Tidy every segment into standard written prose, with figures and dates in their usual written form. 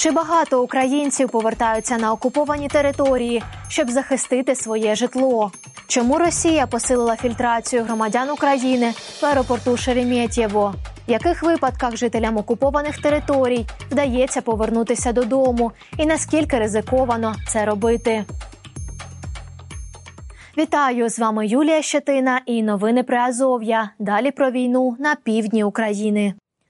Чи багато українців повертаються на окуповані території, щоб захистити своє житло? Чому Росія посилила фільтрацію громадян України в аеропорту Шереметьєво? В яких випадках жителям окупованих територій вдається повернутися додому і наскільки ризиковано це робити? Вітаю, з вами Юлія Щетина і новини Приазов'я. Далі про війну на півдні України.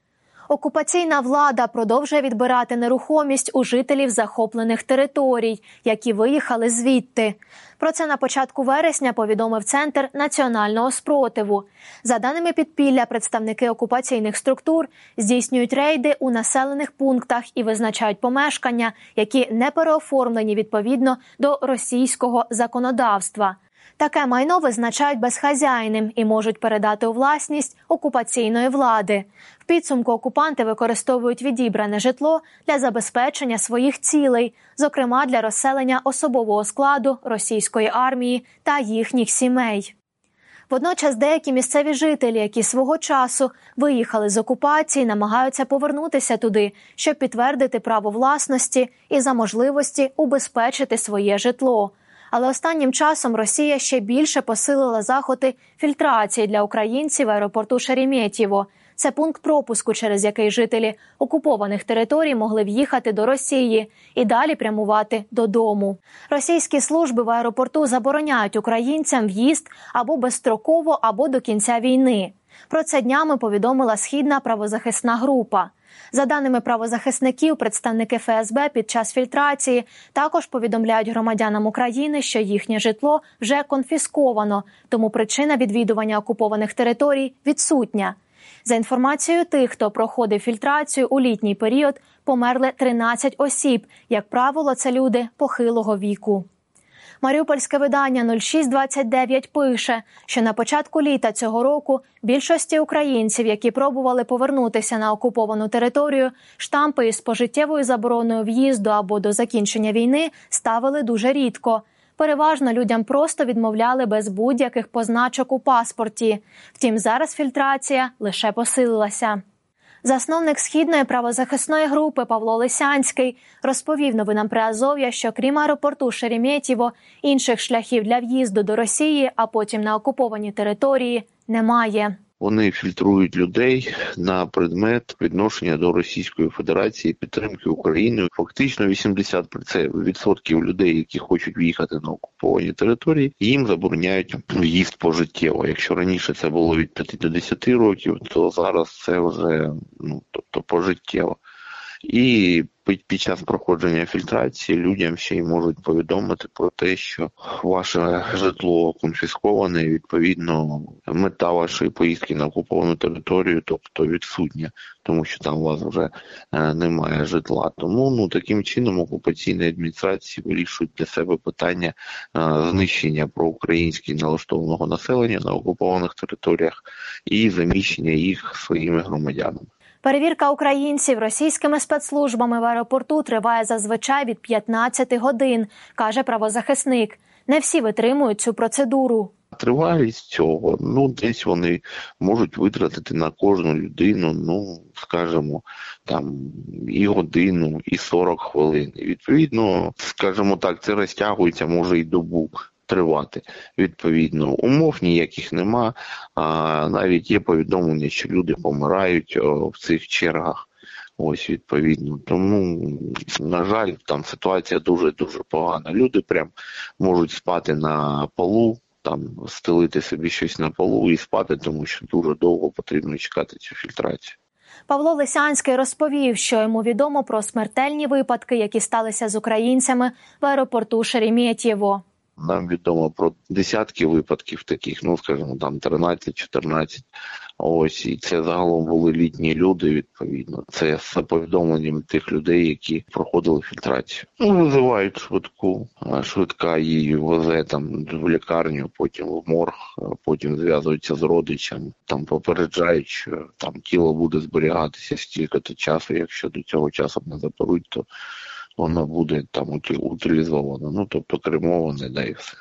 Окупаційна влада продовжує відбирати нерухомість у жителів захоплених територій, які виїхали звідти. Про це на початку вересня повідомив Центр національного спротиву. За даними підпілля, представники окупаційних структур здійснюють рейди у населених пунктах і визначають помешкання, які не переоформлені відповідно до російського законодавства. Таке майно визначають безхазяйним і можуть передати у власність окупаційної влади. В підсумку окупанти використовують відібране житло для забезпечення своїх цілей, зокрема для розселення особового складу російської армії та їхніх сімей. Водночас деякі місцеві жителі, які свого часу виїхали з окупації, намагаються повернутися туди, щоб підтвердити право власності і за можливості убезпечити своє житло. Але останнім часом Росія ще більше посилила заходи фільтрації для українців в аеропорту Шереметьєво. Це пункт пропуску, через який жителі окупованих територій могли в'їхати до Росії і далі прямувати додому. Російські служби в аеропорту забороняють українцям в'їзд або безстроково, або до кінця війни. Про це днями повідомила Східна правозахисна група. За даними правозахисників, представники ФСБ під час фільтрації також повідомляють громадянам України, що їхнє житло вже конфісковано, тому причина відвідування окупованих територій відсутня. За інформацією тих, хто проходив фільтрацію у літній період, померли 13 осіб. Як правило, це люди похилого віку. Маріупольське видання 0629 пише, що на початку літа цього року більшості українців, які пробували повернутися на окуповану територію, штампи із пожиттєвою забороною в'їзду або до закінчення війни ставили дуже рідко. Переважно людям просто відмовляли без будь-яких позначок у паспорті. Втім, зараз фільтрація лише посилилася. Засновник Східної правозахисної групи Павло Лисянський розповів новинам Приазов'я, що крім аеропорту Шереметьєво, інших шляхів для в'їзду до Росії, а потім на окуповані території, немає. Вони фільтрують людей на предмет відношення до Російської Федерації, підтримки України. Фактично 80% людей, які хочуть в'їхати на окуповані території, їм забороняють в'їзд пожиттєво. Якщо раніше це було від 5 до 10 років, то зараз це вже пожиттєво. І під час проходження фільтрації людям ще й можуть повідомити про те, що ваше житло конфісковане, і, відповідно, мета вашої поїздки на окуповану територію, тобто відсутня, тому що там у вас вже немає житла. Тому таким чином окупаційні адміністрації вирішують для себе питання знищення проукраїнськи налаштованого населення на окупованих територіях і заміщення їх своїми громадянами. Перевірка українців російськими спецслужбами в аеропорту триває зазвичай від 15 годин, каже правозахисник. Не всі витримують цю процедуру. Тривалість цього, десь вони можуть витратити на кожну людину, скажімо, і годину, і 40 хвилин. І відповідно, скажімо так, це розтягується, може і добу тривати. Відповідно, умов ніяких нема, а навіть є повідомлення, що люди помирають в цих чергах. Ось, відповідно. Тому, на жаль, там ситуація дуже-дуже погана. Люди прям можуть спати на полу, стелити собі щось на полу і спати, тому що дуже довго потрібно чекати цю фільтрацію. Павло Лисянський розповів, що йому відомо про смертельні випадки, які сталися з українцями в аеропорту Шереметьєво. Нам відомо про десятки випадків таких, скажімо, 13-14. Ось, і це загалом були літні люди, відповідно. Це з повідомленням тих людей, які проходили фільтрацію. Визивають швидку, швидка її везе в лікарню, потім в морг, потім зв'язуються з родичами, попереджають, що тіло буде зберігатися стільки-то часу, якщо до цього часу не заберуть, то воно буде утилізовано, тобто кремоване, і все.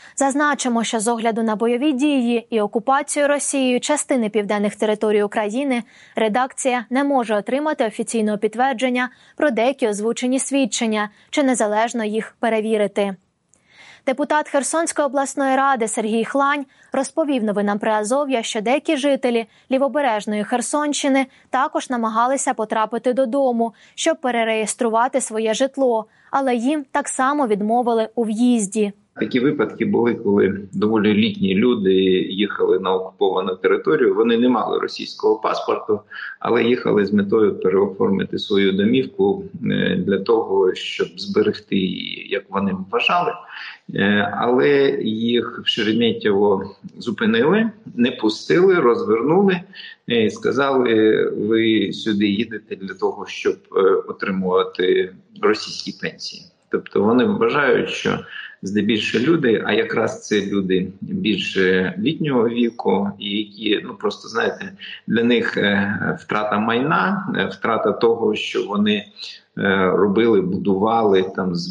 Зазначимо, що з огляду на бойові дії і окупацію Росією частини південних територій України редакція не може отримати офіційного підтвердження про деякі озвучені свідчення чи незалежно їх перевірити. Депутат Херсонської обласної ради Сергій Хлань розповів новинам Приазов'я, що деякі жителі лівобережної Херсонщини також намагалися потрапити додому, щоб перереєструвати своє житло, але їм так само відмовили у в'їзді. Такі випадки були, коли доволі літні люди їхали на окуповану територію. Вони не мали російського паспорту, але їхали з метою переоформити свою домівку для того, щоб зберегти її, як вони вважали. Але їх в Шереметьєво зупинили, не пустили, розвернули і сказали: ви сюди їдете для того, щоб отримувати російські пенсії. Тобто вони вважають, що здебільшого люди, а якраз це люди більше літнього віку, і які, просто знаєте, для них втрата майна, втрата того, що вони робили, будували,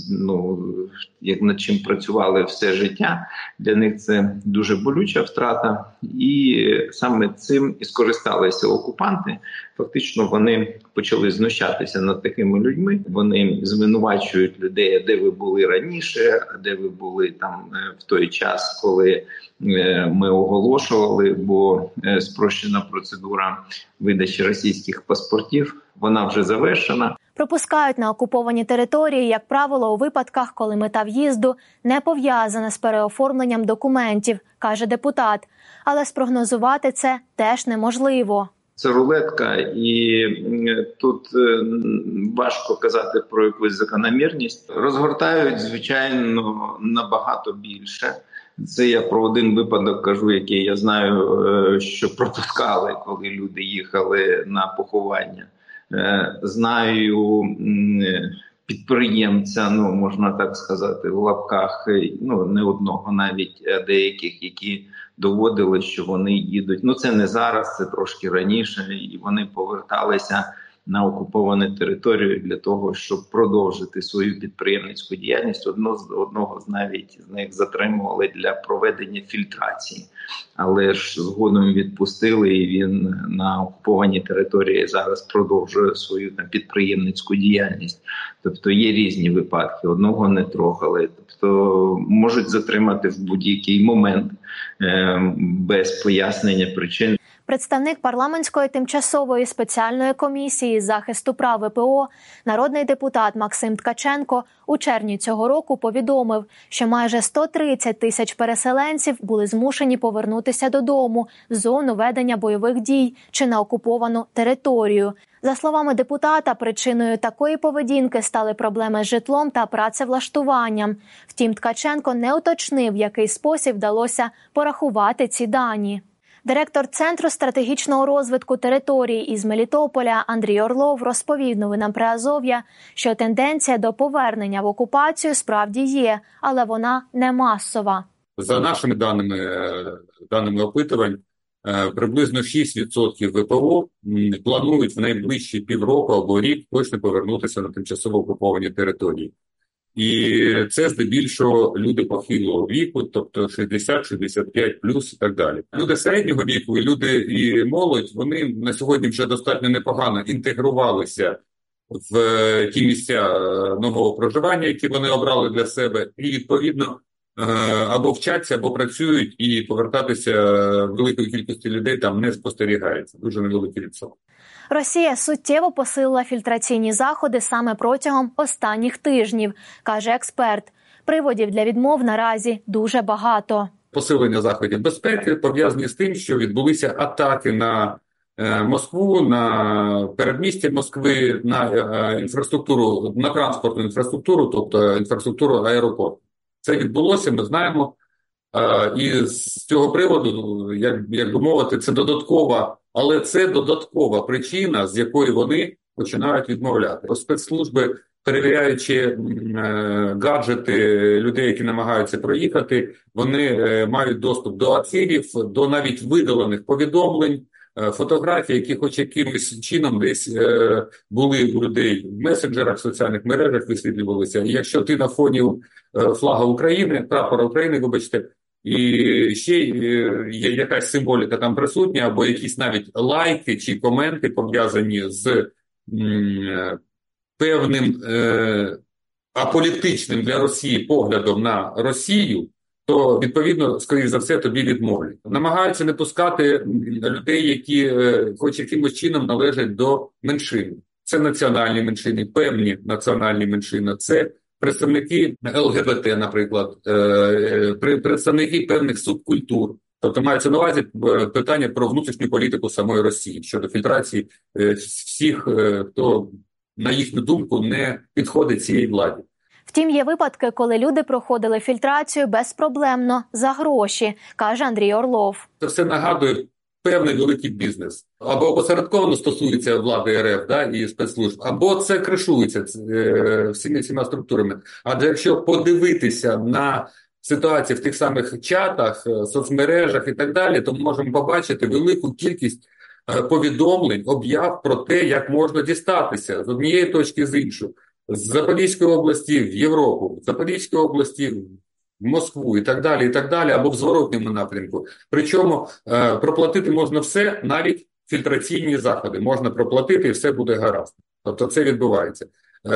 як над чим працювали все життя, для них це дуже болюча втрата. І саме цим і скористалися окупанти. Фактично вони почали знущатися над такими людьми. Вони звинувачують людей, де ви були раніше, а де ви були там в той час, коли ми оголошували, бо спрощена процедура видачі російських паспортів, вона вже завершена. Пропускають на окуповані території, як правило, у випадках, коли мета в'їзду не пов'язана з переоформленням документів, каже депутат. Але спрогнозувати це теж неможливо. Це рулетка, і тут важко казати про якусь закономірність. Розгортають, звичайно, набагато більше. Це я про один випадок кажу, який я знаю, що пропускали, коли люди їхали на поховання. Знаю підприємця, можна так сказати, в лапках, не одного навіть, а деяких, які доводили, що вони їдуть. Це не зараз, це трошки раніше, і вони поверталися на окуповану територію для того, щоб продовжити свою підприємницьку діяльність. Одного навіть з них затримували для проведення фільтрації. Але ж згодом відпустили, і він на окупованій території зараз продовжує свою підприємницьку діяльність. Тобто є різні випадки, одного не трогали. Тобто можуть затримати в будь-який момент без пояснення причин. Представник парламентської тимчасової спеціальної комісії з захисту прав ВПО, народний депутат Максим Ткаченко у червні цього року повідомив, що майже 130 тисяч переселенців були змушені повернутися додому в зону ведення бойових дій чи на окуповану територію. За словами депутата, причиною такої поведінки стали проблеми з житлом та працевлаштуванням. Втім, Ткаченко не уточнив, в який спосіб вдалося порахувати ці дані. Директор Центру стратегічного розвитку територій із Мелітополя Андрій Орлов розповів новинам Приазов'я, що тенденція до повернення в окупацію справді є, але вона не масова. За нашими даними опитувань, приблизно 6% ВПО планують в найближчі півроку або рік точно повернутися на тимчасово окуповані території. І це здебільшого люди похилого віку, тобто 60, 65 плюс і так далі. Люди середнього віку і люди і молодь, вони на сьогодні вже достатньо непогано інтегрувалися в ті місця нового проживання, які вони обрали для себе, і відповідно або вчаться, або працюють, і повертатися великої кількості людей там не спостерігається. Дуже невеликий відсоток. Росія суттєво посилила фільтраційні заходи саме протягом останніх тижнів, каже експерт. Приводів для відмов наразі дуже багато. Посилення заходів безпеки пов'язані з тим, що відбулися атаки на Москву, на передмістя Москви, на інфраструктуру, на транспортну інфраструктуру, тобто інфраструктуру аеропорту. Це відбулося, ми знаємо. І з цього приводу, як би мовити, це додаткова, але це додаткова причина, з якої вони починають відмовляти. Спецслужби, перевіряючи гаджети людей, які намагаються проїхати, вони мають доступ до архівів, до навіть видалених повідомлень, фотографії, які хоч якимось чином десь були у людей в месенджерах, в соціальних мережах висвітлювалися. І якщо ти на фоні флага України, прапора України, вибачте, і ще є якась символіка там присутня, або якісь навіть лайки чи коменти пов'язані з певним аполітичним для Росії поглядом на Росію, то, відповідно, скоріш за все, тобі відмовлять. Намагаються не пускати людей, які хоч якимось чином належать до меншин. Це національні меншини, певні національні меншини, це представники ЛГБТ, наприклад, представники певних субкультур. Тобто мається на увазі питання про внутрішню політику самої Росії щодо фільтрації всіх, хто, на їхню думку, не підходить цій владі. Втім, є випадки, коли люди проходили фільтрацію безпроблемно, за гроші, каже Андрій Орлов. Це все нагадує певний великий бізнес. Або опосередковано стосується влади РФ, да, і спецслужб, або це кришується всіма цими структурами. Адже якщо подивитися на ситуацію в тих самих чатах, соцмережах і так далі, то ми можемо побачити велику кількість повідомлень, об'яв про те, як можна дістатися з однієї точки з іншої. З Запорізької області в Європу, з Запорізької області в Москву і так далі, або в зворотному напрямку. Причому проплатити можна все, навіть фільтраційні заходи. Можна проплатити і все буде гаразд. Тобто це відбувається.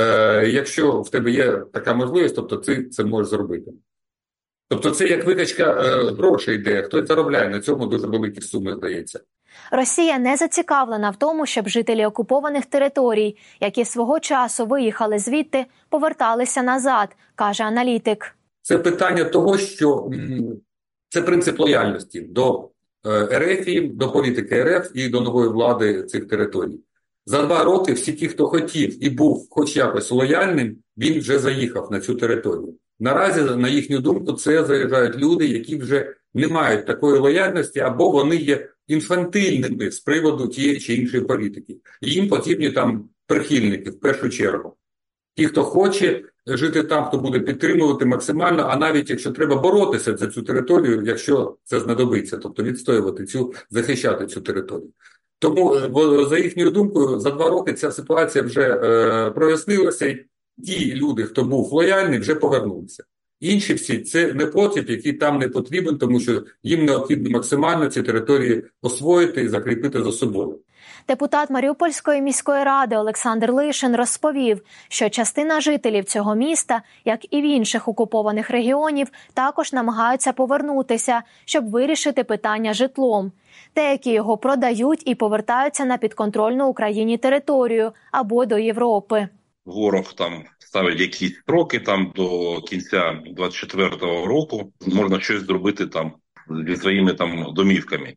Якщо в тебе є така можливість, тобто ти це можеш зробити. Тобто це як викачка грошей йде, хтось заробляє, на цьому дуже великі суми здається. Росія не зацікавлена в тому, щоб жителі окупованих територій, які свого часу виїхали звідти, поверталися назад, каже аналітик. Це питання того, що це принцип лояльності до РФ, до політики РФ і до нової влади цих територій. За 2 роки всі ті, хто хотів і був хоч якось лояльним, він вже заїхав на цю територію. Наразі, на їхню думку, це заїжджають люди, які вже не мають такої лояльності, або вони є інфантильними з приводу тієї чи іншої політики. Їм потрібні там прихильники, в першу чергу. Ті, хто хоче жити там, хто буде підтримувати максимально, а навіть якщо треба боротися за цю територію, якщо це знадобиться, тобто відстоювати захищати цю територію. Тому, за їхньою думкою, за 2 роки ця ситуація вже прояснилася, і ті люди, хто був лояльний, вже повернулися. Інші всі – це непотріб, який там не потрібен, тому що їм необхідно максимально ці території освоїти і закріпити за собою. Депутат Маріупольської міської ради Олександр Лишин розповів, що частина жителів цього міста, як і в інших окупованих регіонів, також намагаються повернутися, щоб вирішити питання житлом. Деякі його продають і повертаються на підконтрольну Україні територію або до Європи. Ворог там ставить якісь строки там до кінця 24-го року. Можна щось зробити там зі своїми там домівками.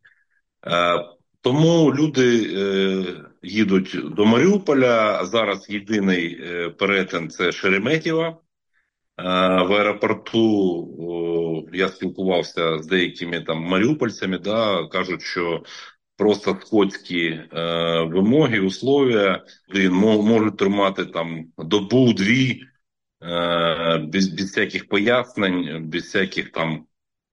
Тому люди їдуть до Маріуполя. Зараз єдиний перетин – це Шереметьєво. В аеропорту я спілкувався з деякими там маріупольцями, да, кажуть, що просто скотські вимоги, условия, можуть тримати там добу-дві, без всяких пояснень, без всяких там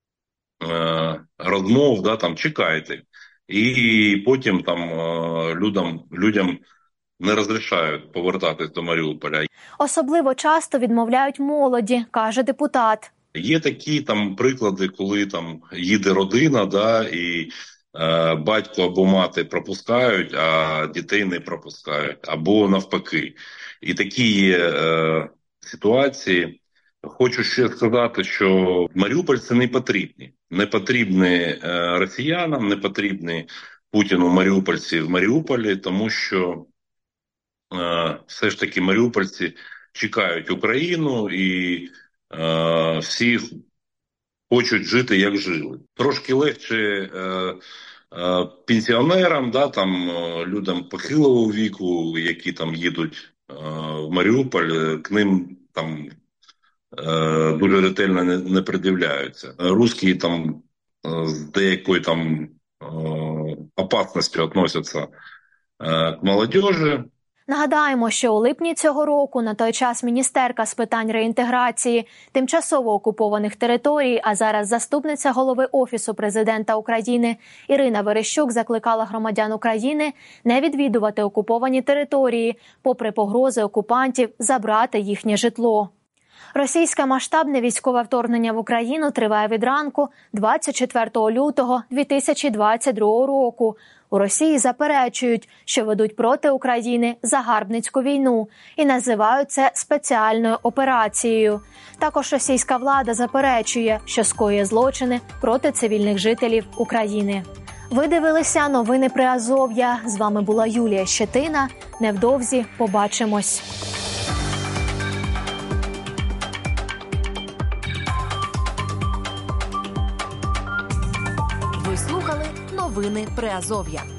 розмов, да, там чекайте. І потім там людям не розрішають повертатись до Маріуполя. Особливо часто відмовляють молоді, каже депутат. Є такі там приклади, коли там їде родина, да, і батько або мати пропускають, а дітей не пропускають, або навпаки. І такі є ситуації. Хочу ще сказати, що маріупольці не потрібні. Не потрібні росіянам, не потрібні Путіну маріупольці в Маріуполі, тому що все ж таки маріупольці чекають Україну і всі хочуть жити, як жили. Трошки легше пенсіонерам, да, там, людям похилого віку, які там їдуть в Маріуполь, к ним там дуже ретельно не придивляються. Русські там з деякою там опасностью относятся к молодежи. Нагадаємо, що у липні цього року на той час міністерка з питань реінтеграції тимчасово окупованих територій, а зараз заступниця голови Офісу президента України Ірина Верещук закликала громадян України не відвідувати окуповані території, попри погрози окупантів забрати їхнє житло. Російське масштабне військове вторгнення в Україну триває від ранку 24 лютого 2022 року. У Росії заперечують, що ведуть проти України загарбницьку війну і називають це спеціальною операцією. Також російська влада заперечує, що скоює злочини проти цивільних жителів України. Ви дивилися новини Приазов'я. З вами була Юлія Щетина. Невдовзі побачимось. Ви слухали новини Приазов'я.